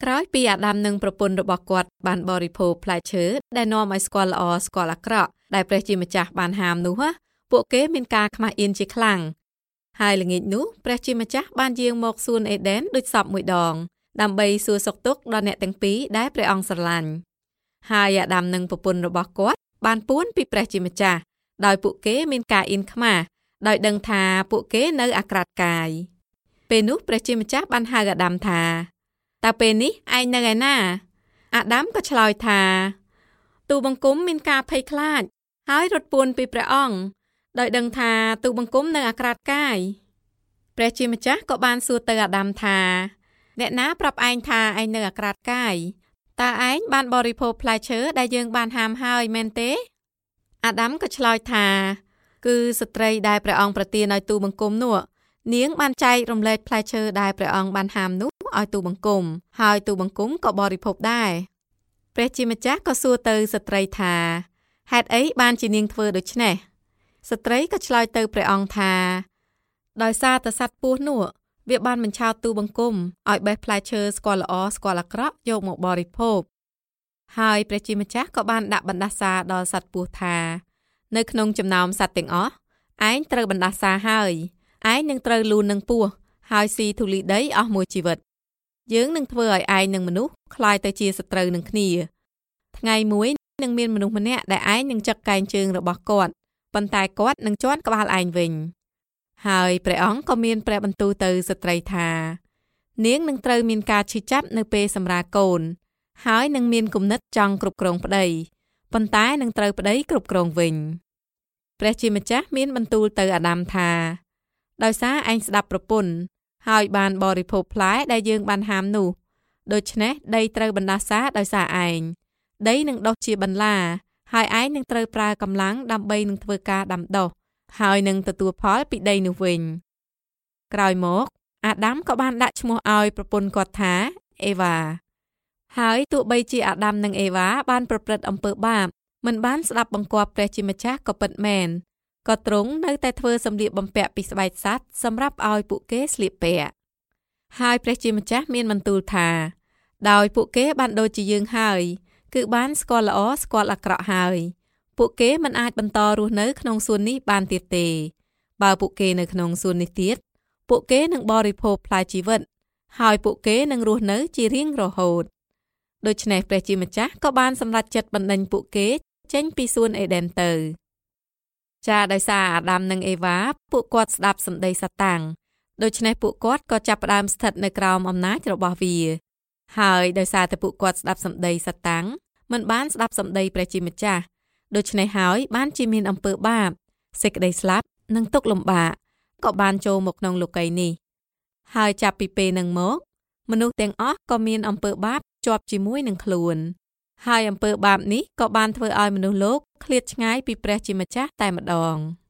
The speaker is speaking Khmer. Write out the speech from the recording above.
ក្រោយពីអាដាមនិងប្រពន្ធរបស់គាត់បានបរិភោគផ្លែឈើដែលនាំឲ្យស្គាល់ល្អស្គាល់អាក្រក់ដែលព្រះជាម្ចាស់បានហាមនោះពួកគេមានការខ្មាស់អៀនជាខ្លាំងហើយល្ងាចនោះព្រះជាម្ចាស់បានយាងមកសួនអេដេនដូចសពមួយដងដើម្បីសួរសុខទុក្ខដល់អ្នកទាំងពីរដែលព្រះអង្គស្រឡាញ់ហើយអាដាមនិងប្រពន្ធរបស់គាត់បានពួនពីព្រះជាម្ចាស់ដោយពួកគេមានការអៀនខ្មាស់ដោយដឹងថាពួកគេនៅអាក្រាតកាយពេលនោះព្រះជាម្ចាស់បានហៅអាដាមថាតើពេលនេះឯងនៅឯណាអាដាមក៏ឆ្លើយថាទូលបង្គំមានការភ័យខ្លាចហើយរត់ពួនពីព្រះអង្គដោយដឹងថាទូលបង្គំនៅអាក្រាតកាយព្រះជាម្ចាស់ក៏បានសួរទៅអាដាមថាអ្នកណាប្រាប់ឯងថាឯងនៅអាក្រាតកាយតើឯងបានបរិភោគផ្លែឈើដែលយើងបានហាមហើយមែនទេអាដាមក៏ឆ្លើយថាគឺស្ត្រីដែលព្រះអង្គប្រទានឲ្យទូលបង្គំនោះនាងបានចែករំលែកផ្លែឈើដែលព្រះអង្គបានហាមនោះឲ្យទូលបង្គំហើយទូលបង្គំក៏បរិភោគដែរព្រះជាម្ចាស់ក៏សួរទៅស្ត្រីថាហេតុអីបានជានាងធ្វើដូច្នេះស្ត្រីក៏ឆ្លើយទៅព្រះអង្គថាដោយសារតែសត្វពស់នោះវាបានបញ្ឆោតទូលបង្គំឲ្យបេះផ្លែឈើស្គាល់ល្អស្គាល់អាក្រក់យកមកបរិភោគហើយព្រះជាម្ចាស់ក៏បានដាក់បណ្ដាសាដល់សត្វពស់ថានៅក្នុងចំណោមសត្វទាំងអស់ឯងត្រូវបណ្ដាសាហើយឯងនឹងត្រូវលូននឹងពស់ហើយស៊ីធូលីដីអស់មួយជីវិតយើងនឹងធ្វើឲ្យឯងនិងមនុស្សคล้ายទៅជាសត្រូវនឹងគ្នាថ្ងៃមួយនឹងមានមនុស្សម្នាក់ដែលឯងនឹងចឹកកែងជើងរបស់គាត់ប៉ុន្តែគាត់នឹងជាន់ក្បាលឯងវិញហើយព្រះអង្គក៏មានព្រះបន្ទូលទៅស្ត្រីថានាងនឹងត្រូវមានការឈឺចាប់នៅពេលសម្រាលកូនហើយនឹងមានគំនិតចង់គ្រប់គ្រងប្តីប៉ុន្តែនឹងត្រូវប្តីគ្រប់គ្រងវិញព្រះជាម្ចាស់មានបន្ទូលទៅអាដាមថាដោយសារឯងស្ដាប់ប្រពន្ធហើយបានបរិភោគផ្លែដែលយើងបានហាមនោះដូច្នេះដីត្រូវបណ្ដាសាដោយសារឯងដីនឹងដុះជាបន្លាហើយឯងនឹងត្រូវប្រើកម្លាំងដើម្បីនឹងធ្វើការដាំដុះហើយនឹងទទួលផលពីដីនោះវិញក្រោយមកអាដាមក៏បានដាក់ឈ្មោះឲ្យប្រពន្ធគាត់ថាអេវ៉ាហើយទោះបីជាអាដាមនិងអេវ៉ាបានប្រព្រឹត្តអំពើបាបមិនបានស្ដាប់បង្គាប់ព្រះជាម្ចាស់ក៏ពិតមែនក៏ទ្រង់នៅតែធ្វើសម្លៀកបំពាក់ពីស្បែកសត្វសម្រាប់ឲ្យពួកគេស្លៀកពាក់ហើយព្រះជាម្ចាស់មានបន្ទូលថាដោយពួកគេបានដូចជាយើងហើយគឺបានស្គាល់ល្អស្គាល់អាក្រក់ហើយពួកគេមិនអាចបន្តរស់នៅក្នុងសួននេះបានទៀតទេបើពួកគេនៅក្នុងសួននេះទៀតពួកគេនឹងបរិភោគផ្លែជីវិតហើយពួកគេនឹងរស់នៅជារៀងរហូតដូច្នេះព្រះជាម្ចាស់ក៏បានសម្រេចចិត្តបណ្ដេញពួកគេចេញពីសួនអេដេនទៅចាដោយសារអាដាមនិងអេវ៉ាពួកគាត់ស្ដាប់សម្ដីសាតាំងដូច្នេះពួកគាត់ក៏ចាប់ផ្ដើមស្ថិតនៅក្រោមអំណាចរបស់វាហើយដោយសារតែពួកគាត់ស្ដាប់សម្ដីសាតាំងមិនបានស្ដាប់សម្ដីព្រះជាម្ចាស់ដូច្នេះហើយបានជាមានអំពើបាបសេចក្ដីស្លាប់និងទុក្ខលំបាកក៏បានចូលមកក្នុងលោកីយ៍នេះហើយចាប់ពីពេលនឹងមកមនុស្សទាំងអស់ក៏មានអំពើបាបជាប់ជាមួយនឹងខ្លួនហើយអំពើបាបនេះក៏បានធ្វើឲ្យមនុស្សលោកឃ្លាតឆ្ងាយពីព្រះជាម្ចាស់តែម្ដង